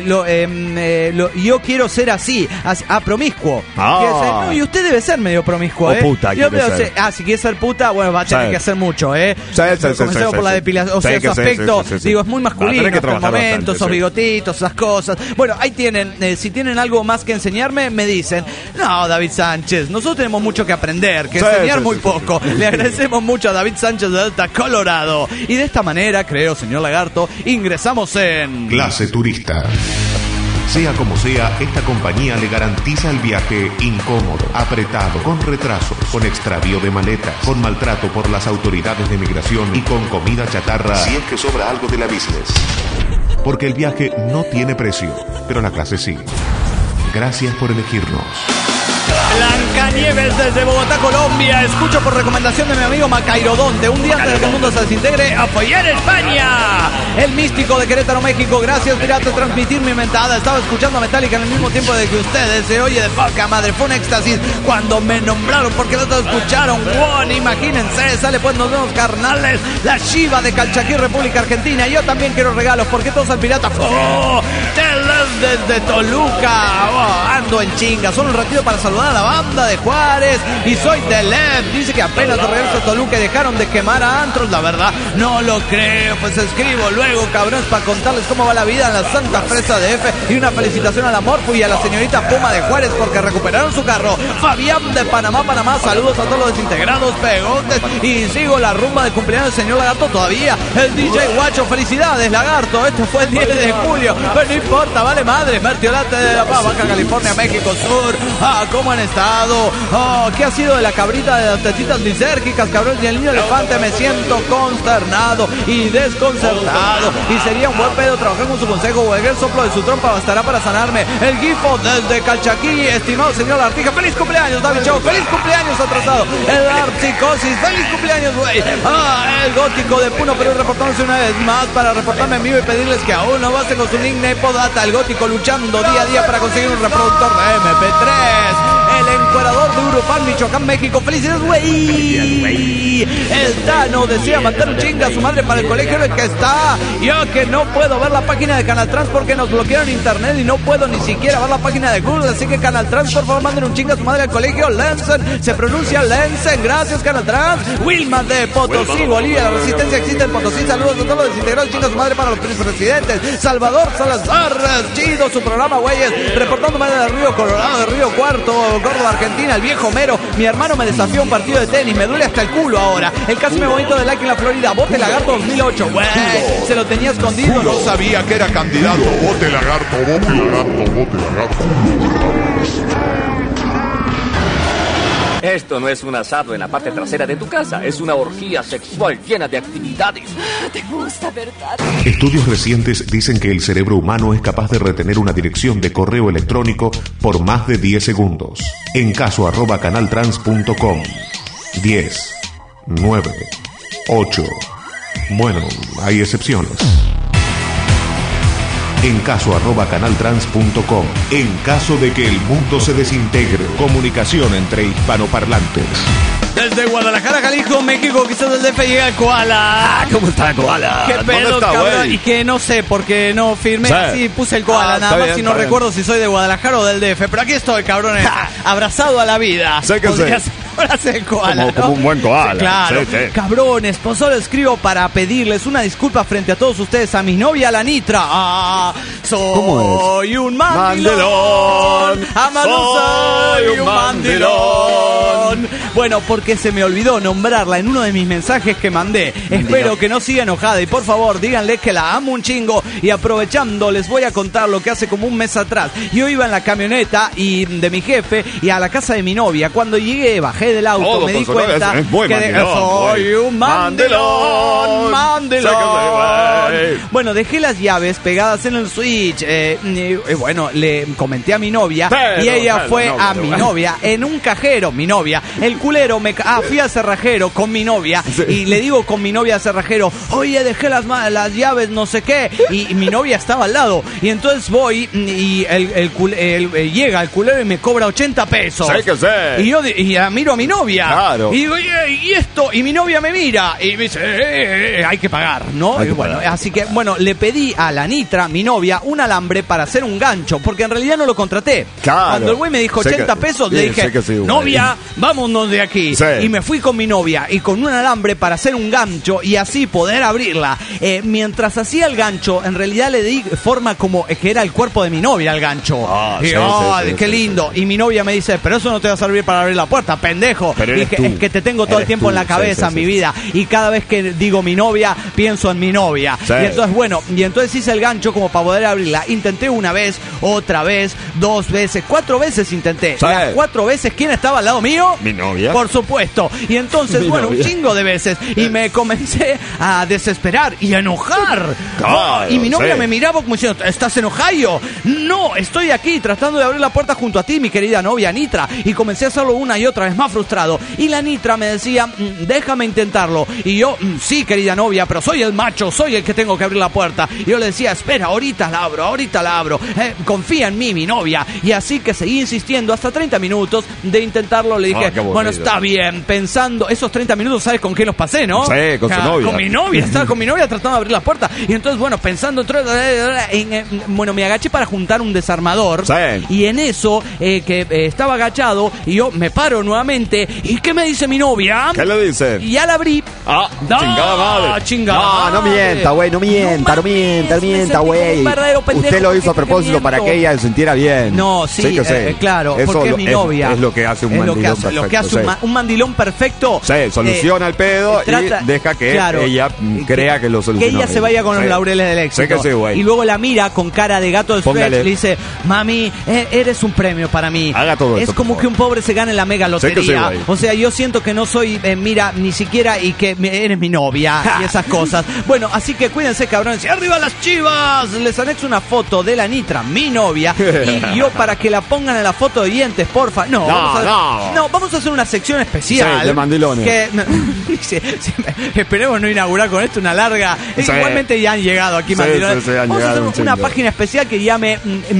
Yo quiero ser así, promiscuo. No, y usted debe ser medio promiscuo, puta, si quiere ser puta, bueno, va a tener que hacer mucho, Comencemos por la depilación, o sea, su aspecto, digo, es muy masculino en el momento, esos bigotitos, esas cosas. Bueno, ahí tienen, si tienen algo más que enseñarme, me dicen, no, David Sánchez, nosotros tenemos mucho que aprender, que enseñar muy poco. Le agradecemos mucho a David Sánchez de Delta, Colorado. Y de esta manera, creo, señor Lagarto, ingresamos en... Clase Turista. Sea como sea, esta compañía le garantiza el viaje incómodo, apretado, con retrasos, con extravío de maletas, con maltrato por las autoridades de migración y con comida chatarra si es que sobra algo de la business. Porque el viaje no tiene precio, pero la clase sí. Gracias por elegirnos. Blancanieves desde Bogotá, Colombia. Escucho por recomendación de mi amigo Macairodonte. Un día antes de que el mundo se desintegre, apoyar España. El místico de Querétaro, México. Gracias, pirata, transmitir mi mentada. Estaba escuchando a Metallica en el mismo tiempo de que ustedes. Se oye de poca madre. Fue un éxtasis cuando me nombraron porque no te escucharon. Wow, imagínense, sale pues, nos vemos, carnales. La Chiva de Calchaquí, República Argentina. Yo también quiero regalos porque todos al pirata. Desde Toluca. Ando en chinga. Solo un ratito para saludar a la banda de Juárez y soy de LED. Dice que apenas de regreso a Toluca y dejaron de quemar a antros. La verdad no lo creo, pues escribo luego, cabrones, para contarles cómo va la vida en la Santa Fresa de F. Y una felicitación a la Morfu y a la señorita Puma de Juárez porque recuperaron su carro. Fabián de Panamá, saludos a todos los desintegrados, pegotes. Y sigo la rumba de cumpleaños del señor Lagarto todavía. El DJ Guacho, felicidades Lagarto, este fue el 10 de julio, pero no importa, vale madre. Mertiolate de la Paz, Baja California, México Sur. ¿Cómo han estado? ¿Qué ha sido de la cabrita de las tetitas lisérgicas, cabrón? Y el niño elefante, me siento consternado y desconcertado. Y sería un buen pedo trabajar con su consejo, o el soplo de su trompa bastará para sanarme. El Gifo desde Calchaquí, estimado señor Lartija, feliz cumpleaños, David Show, feliz cumpleaños atrasado. El Arpsicosis, feliz cumpleaños, güey. El Gótico de Puno, Perú, reportándose una vez más para reportarme en vivo y pedirles que aún no basten con su nickname Podata. El Gótico luchando día a día para conseguir un reproductor de MP3. El encuerador de Urupan, Michoacán, México. ¡Felicidades, güey! El Tano desea mandar un chinga a su madre para el colegio en el que está. Yo que no puedo ver la página de Canal Trans porque nos bloquearon internet y no puedo ni siquiera ver la página de Google. Así que Canal Trans, por favor, manden un chinga a su madre al colegio. Lensen, se pronuncia Lensen. Gracias, Canal Trans. Wilma de Potosí, Bolivia. La resistencia existe en Potosí. Saludos a todos los desintegrados. Chinga a su madre para los presidentes. Salvador Salazar, chido su programa, güeyes. Reportándome de Río Colorado, de Río Cuarto, Córdoba, Argentina. El viejo Homero, mi hermano me desafió a un partido de tenis. Me duele hasta el culo ahora. El casi me bonito de like en la Florida. Bote Lagarto 2008. Güey, se lo tenía escondido. No sabía que era candidato. Bote Lagarto, bote Lagarto, bote Lagarto. Esto no es un asado en la parte trasera de tu casa, es una orgía sexual llena de actividades. ¿Te gusta, verdad? Estudios recientes dicen que el cerebro humano es capaz de retener una dirección de correo electrónico por más de 10 segundos. En caso @canaltrans.com. 10, 9, 8. Bueno, hay excepciones. En caso @canaltrans.com. En caso de que el mundo se desintegre. Comunicación entre hispanoparlantes. Desde Guadalajara, Jalisco, México, quizás del DF llega el Koala. ¿Cómo está Koala? ¿Qué pedo, cabrón? Y que no sé, porque no firmé, así puse el Koala, nada más, si no recuerdo si soy de Guadalajara o del DF. Pero aquí estoy, cabrones, abrazado a la vida. Sé que sé. El koala, como un buen koala. Claro, sí. Cabrones, pues solo escribo para pedirles una disculpa frente a todos ustedes, a mi novia la Nitra. Soy un mandilón. Soy un mandilón. mandilón. Bueno, porque se me olvidó nombrarla en uno de mis mensajes que mandé. Espero que no siga enojada y por favor díganle que la amo un chingo. Y aprovechando les voy a contar lo que hace como un mes atrás. Yo iba en la camioneta de mi jefe y a la casa de mi novia. Cuando llegué, bajé del auto, me di cuenta que soy un mandilón. Bueno, dejé las llaves pegadas en el switch. Bueno, le comenté a mi novia y ella fue a mi novia en un cajero. Mi novia, el culero, fui al cerrajero con mi novia y le digo con mi novia al cerrajero, oye, dejé las llaves, no sé qué, y mi novia estaba al lado. Y entonces voy y llega el culero y me cobra 80 pesos. Sí que sé. Y yo miro a mi novia. Claro. Y digo, ¿y esto? Y mi novia me mira y me dice, hay que pagar, ¿no? Así que, bueno, le pedí a la Nitra, mi novia, un alambre para hacer un gancho, porque en realidad no lo contraté. Claro. Cuando el güey me dijo 80 pesos, le dije, novia, vámonos de aquí. Sí. Y me fui con mi novia y con un alambre para hacer un gancho y así poder abrirla. Mientras hacía el gancho, en realidad le di forma como que era el cuerpo de mi novia el gancho. Qué lindo. Y mi novia me dice, pero eso no te va a servir para abrir la puerta, pendejo. Y es que te tengo todo el tiempo en la cabeza, mi vida. Y cada vez que digo mi novia, pienso en mi novia. Sí. Y entonces hice el gancho como para poder abrirla. Intenté una vez, otra vez, 2 veces, 4 veces intenté. Sí. Las 4 veces, ¿quién estaba al lado mío? Mi novia. Por supuesto. Y entonces, un chingo de veces. Y me comencé a desesperar y a enojar. Claro, y mi novia me miraba como diciendo, ¿estás enojado? No, estoy aquí tratando de abrir la puerta junto a ti, mi querida novia Nitra. Y comencé a hacerlo una y otra vez más frustrado. Y la Nitra me decía, déjame intentarlo. Y yo, sí, querida novia, pero soy el macho, soy el que tengo que abrir la puerta. Y yo le decía, espera, ahorita la abro. Confía en mí, mi novia. Y así que seguí insistiendo hasta 30 minutos de intentarlo. Le dije, bueno, está bien, pensando, esos 30 minutos, ¿sabes con qué los pasé, no? Sí, con su novia. Con mi novia, estaba con mi novia tratando de abrir la puerta. Y entonces, bueno, pensando, me agaché para juntar un desarmador. Sí. Y en eso, estaba agachado, y yo me paro nuevamente. ¿Y qué me dice mi novia? ¿Qué le dice? Y ya la abrí. Chingada madre. No mienta, güey, no mienta, güey. Usted lo hizo a propósito para que ella se sintiera bien. No, sí, claro, eso porque es mi novia. Es lo que hace un mandilón perfecto. Lo que hace un mandilón perfecto. Sí, soluciona el pedo y deja que ella crea que lo soluciona. Que ella se vaya con los laureles del éxito. Sí, güey. Y luego la mira con cara de gato de Scratch, le dice, mami, eres un premio para mí. Haga todo es eso, como que un pobre se gane la mega lotería. O sea, yo siento que no soy, mira, ni siquiera, y que eres mi novia y esas cosas. Bueno, así que cuídense, cabrones. ¡Y arriba las chivas! Les anexo una foto de la Nitra, mi novia, y yo para que la pongan en la foto de dientes, porfa. Vamos a hacer una sección especial. Sí, de mandilones. Esperemos no inaugurar con esto una larga. Igualmente ya han llegado aquí mandilones. Vamos a hacer una página especial que llame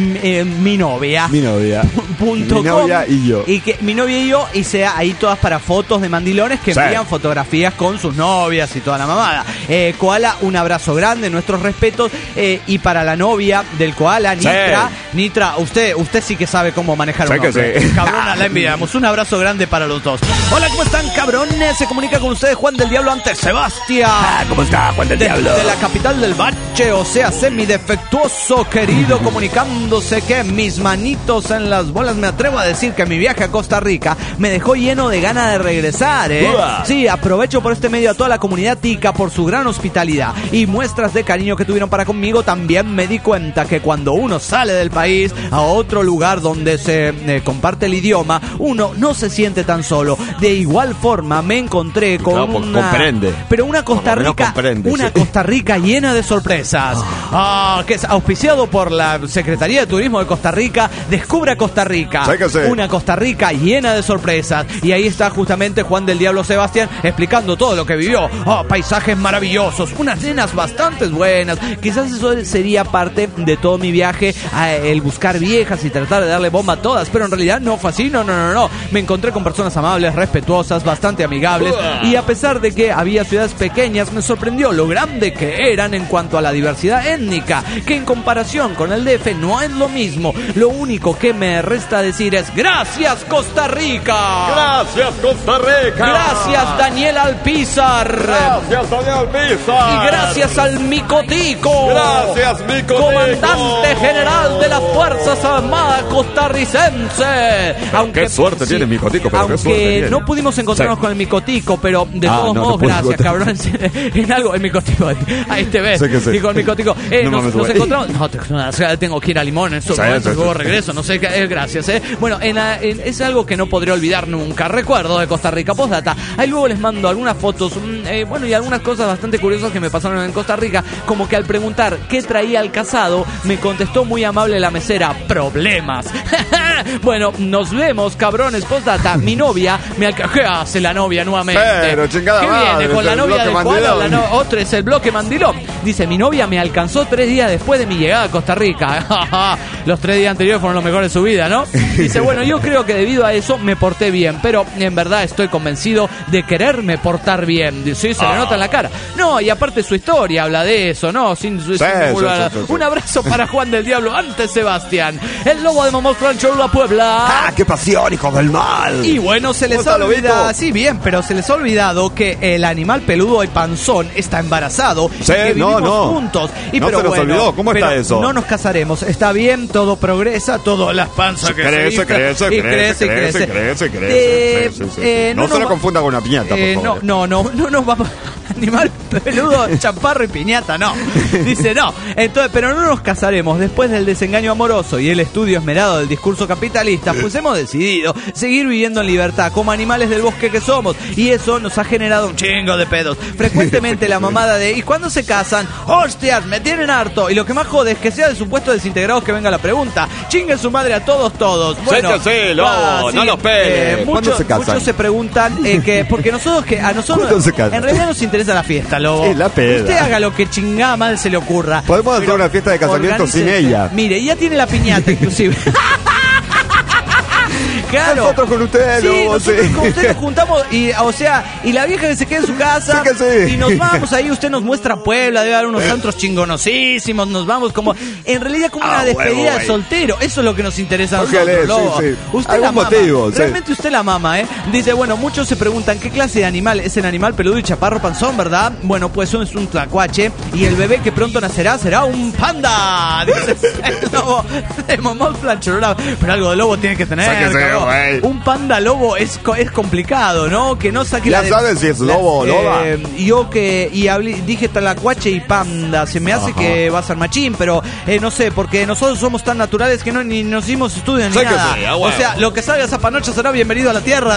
Mi Novia. Mi novia. Mi novia y yo. Y que mi novia y yo, y sea ahí todas para fotos de mandilones que envían fotografías con sus novias y toda la mamada. Koala, un abrazo grande, nuestros respetos. Y para la novia del Koala, Nitra, usted sí que sabe cómo manejar un hombre. Cabrona, la enviamos. Un abrazo grande para los dos. Hola, ¿cómo están, cabrones? Se comunica con ustedes Juan del Diablo ante Sebastián. ¿Cómo está, Juan del Diablo? De la capital del bache, o sea, semidefectuoso, querido, comunicándose que mis manitos en las bolas. Me atrevo a decir que mi viaje a Costa Rica me dejó lleno de ganas de regresar, Sí, aprovecho por este medio a toda la comunidad tica por su gran hospitalidad y muestras de cariño que tuvieron para conmigo. También me di cuenta que cuando uno sale del país a otro lugar donde se comparte el idioma, uno no se siente tan solo. De igual forma me encontré con una Costa Rica, Costa Rica llena de sorpresas. Que es auspiciado por la Secretaría de Turismo de Costa Rica. Descubre Costa Rica, una Costa Rica llena de sorpresas. Y ahí está justamente Juan del Diablo Sebastián explicando todo lo que vivió. Paisajes maravillosos, unas nenas bastante buenas. Quizás eso sería parte de todo mi viaje, el buscar viejas y tratar de darle bomba a todas, pero en realidad no fue así. No. Me encontré con personas amables, respetuosas, bastante amigables, y a pesar de que había ciudades pequeñas, me sorprendió lo grande que eran en cuanto a la la diversidad étnica, que en comparación con el DF no es lo mismo. Lo único que me resta decir es gracias Costa Rica. Gracias Costa Rica. Gracias Daniel Alpizar. Gracias Daniel Alpizar. Y gracias al Micotico. Gracias Micotico. Comandante general de las Fuerzas Armadas costarricense. Qué suerte tiene Micotico, pero aunque no pudimos encontrarnos con el Micotico, pero de todos modos, gracias, cabrón. En algo, el Micotico, ahí te ves. Sí. Digo, el Micotico. Nos encontramos. No, tengo que ir a Limón, eso, luego regreso, no sé, gracias, Bueno, es algo que no podré olvidar nunca. Recuerdo de Costa Rica, postdata. Ahí luego les mando algunas fotos, y algunas cosas bastante curiosas que me pasaron en Costa Rica, como que al preguntar qué traía el casado, me contestó muy amable la mesera: problemas. Bueno, nos vemos, cabrones, postdata. Mi novia ¿qué hace la novia nuevamente? Pero chingada ¿Qué madre, viene? ¿Con la novia de Juan? Otro es el bloque mandilón. Dice, mi novia me alcanzó 3 días después de mi llegada a Costa Rica. Los 3 días anteriores fueron los mejores de su vida, ¿no? Dice, bueno, yo creo que debido a eso me porté bien, pero en verdad estoy convencido de quererme portar bien. Dice, sí, se le nota en la cara. No, y aparte su historia habla de eso, ¿no? Un abrazo para Juan del Diablo, antes Sebastián. El lobo de Momos Cholula, Puebla. ¡Ah, qué pasión, hijo del mal! Y bueno, se les ha olvidado, sí, bien, pero se les ha olvidado que el animal peludo y panzón está embarazado. Sí, y que vivimos juntos. Y no pero se nos olvidó, ¿cómo está eso? No nos casaremos, está bien, todo progresa, todo las panzas que crece. No se lo confunda con una piñata, por favor. No nos vamos... Animal peludo, chaparro y piñata, no. Dice no. Entonces, pero no nos casaremos. Después del desengaño amoroso y el estudio esmerado del discurso capitalista, pues hemos decidido seguir viviendo en libertad como animales del bosque que somos. Y eso nos ha generado un chingo de pedos. Frecuentemente la mamada de ¿y cuándo se casan? ¡Hostias! Me tienen harto. Y lo que más jode es que sea de supuestos desintegrados que venga la pregunta. Chingue su madre a todos. Bueno, sí, lobo, no los peles. ¿Cuándo se casan? Muchos se preguntan porque a nosotros en realidad nos interesa la fiesta, lobo. Sí, la peda. Usted haga lo que chingada mal se le ocurra. Podemos hacer una fiesta de casamiento sin ella. Mire, ya tiene la piñata inclusive. Claro. Nosotros con ustedes, sí, nosotros con ustedes nos juntamos y la vieja que se queda en su casa y nos vamos ahí, usted nos muestra Puebla, debe haber unos antros chingonosísimos, nos vamos como en realidad como una despedida de soltero, eso es lo que nos interesa a nosotros, lobo. Sí. Usted la mama, realmente usted la mama, Dice, bueno, muchos se preguntan qué clase de animal es el animal peludo y chaparro panzón, ¿verdad? Bueno, pues es un tlacuache y el bebé que pronto nacerá será un panda, dice el lobo de Momos Cholula. Pero algo de lobo tiene que tener. Un panda lobo es complicado, ¿no? Que no saque ya sabes si es lobo o loba. Dije tlacuache y panda. Se me hace que va a ser machín, pero no sé, porque nosotros somos tan naturales que ni nos hicimos estudios ni nada. Sí, o sea, lo que salga esa panocha será bienvenido a la tierra.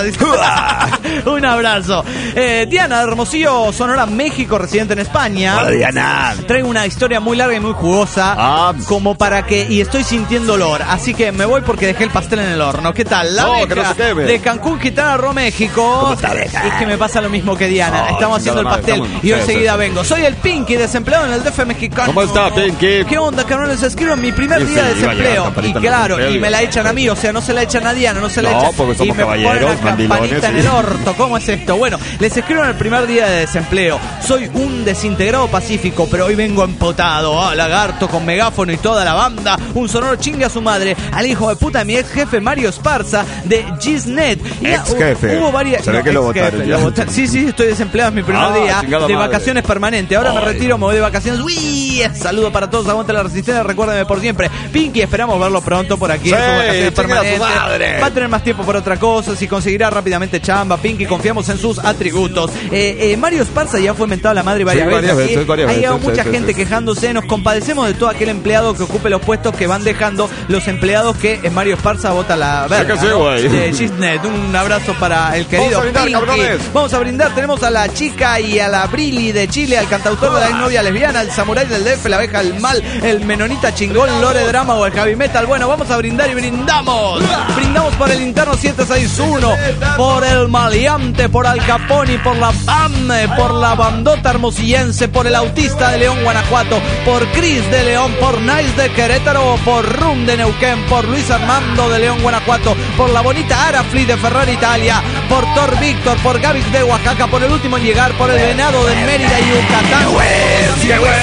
Un abrazo. Diana de Hermosillo, Sonora, México, residente en España. Hola, Diana. Traigo una historia muy larga y muy jugosa. Como para que... Y estoy sintiendo olor. Así que me voy porque dejé el pastel en el horno. ¿Qué tal? La abeja de Cancún, Quintana Roo, México. ¿Cómo está, abeja? Es que me pasa lo mismo que Diana. Estamos haciendo el pastel y yo enseguida vengo. Soy el Pinky, desempleado en el DF mexicano. ¿Cómo está, Pinky? ¿Qué onda, cabrones? Escribo en mi primer día de desempleo. Y claro, y me la echan a mí. O sea, no se la echan a Diana, no se la echan. Porque somos y me caballeros, ponen la campanita en el orto. ¿Cómo es esto? Bueno, les escribo en el primer día de desempleo. Soy un desintegrado pacífico, pero hoy vengo empotado. Lagarto con megáfono y toda la banda. Un sonoro chingue a su madre. Al hijo de puta de mi ex jefe Mario Esparza de Gisnet. Ex jefe. Hubo varias. Se ve que lo votaron. Sí, estoy desempleado, es mi primer día de vacaciones permanente. Ahora me retiro, me voy de vacaciones. ¡Uy! Saludo para todos, aguante la resistencia, recuérdenme por siempre. Pinky, esperamos verlo pronto por aquí en sus vacaciones permanentes. Va a tener más tiempo por otra cosa, si conseguirá rápidamente chamba. Pinky, confiamos en sus atributos. Mario Esparza ya fue mentado a la madre varias veces. Ha llegado mucha gente quejándose. Nos compadecemos de todo aquel empleado que ocupe los puestos que van dejando los empleados que Mario Esparza vota la verga, ¿no? De Gisnet. Un abrazo para el querido Pinky. Vamos a brindar, tenemos a la chica y a la Brilli de Chile, al cantautor de la novia lesbiana, el samurái del DF, la abeja del mal, el menonita chingón, Lore Drama o el heavy metal. Bueno, vamos a brindar y brindamos. Brindamos por el interno 761, por el maleante, por Al Capone, por la BAM, por la bandota hermosillense, por el autista de León, Guanajuato, por Cris de León, por Nice de Querétaro, por Rum de Neuquén, por Luis Armando de León, Guanajuato, por la bonita Arafli de Ferrari, Italia, por Thor Víctor, por Gavix de Oaxaca, por el último en llegar, por el venado de Mérida y Yucatán.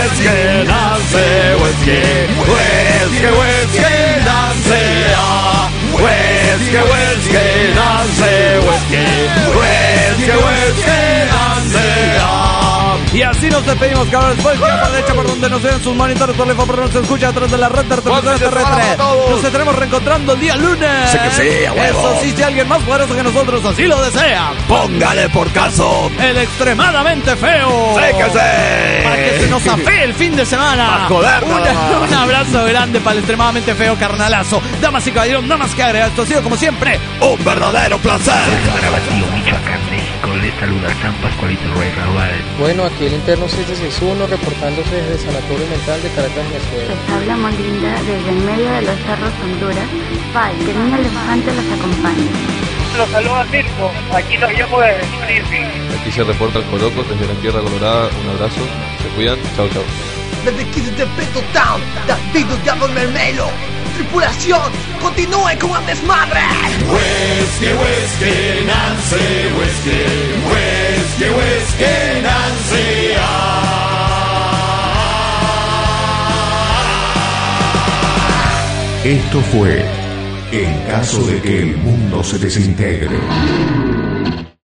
Nancy, whisky, whisky, whisky, Nancy, whisky, whisky, Nancy, whisky, whisky, whisky, Nancy. Y así nos despedimos, cabrón. Después por la derecha, por donde nos ven sus monitores, por no se escucha a través de la red terrestre. Nos estaremos reencontrando el día lunes. Sé que sí, eso sí, si alguien más poderoso que nosotros así lo desea, póngale por caso el extremadamente feo. Sé que sí. Para que se nos afee el fin de semana. Un abrazo grande para el extremadamente feo carnalazo. Damas y caballeros, nada más que agregar. Esto ha sido como siempre un verdadero placer. Michoacán, México, les saluda San Pascualito Rey Raúl. Bueno, aquí el interno 761 reportándose desde el Sanatorio Mental de Caracas, Venezuela. Les habla Molinda desde el medio de los cerros Honduras. Bye, que el niño elefante los acompañe. Los saluda Circo, aquí los llamo desde Springfield. Aquí se reporta el Coloco desde la Tierra Colorada. Un abrazo, se cuidan, chao chao. Desde Kids de Peto Town, David Diablo Mermelo. Tripulación, continúe con el desmadre. Whisky, whisky, Nancy, whisky, whisky, whisky, Nancy. Esto fue En caso de que el mundo se desintegre.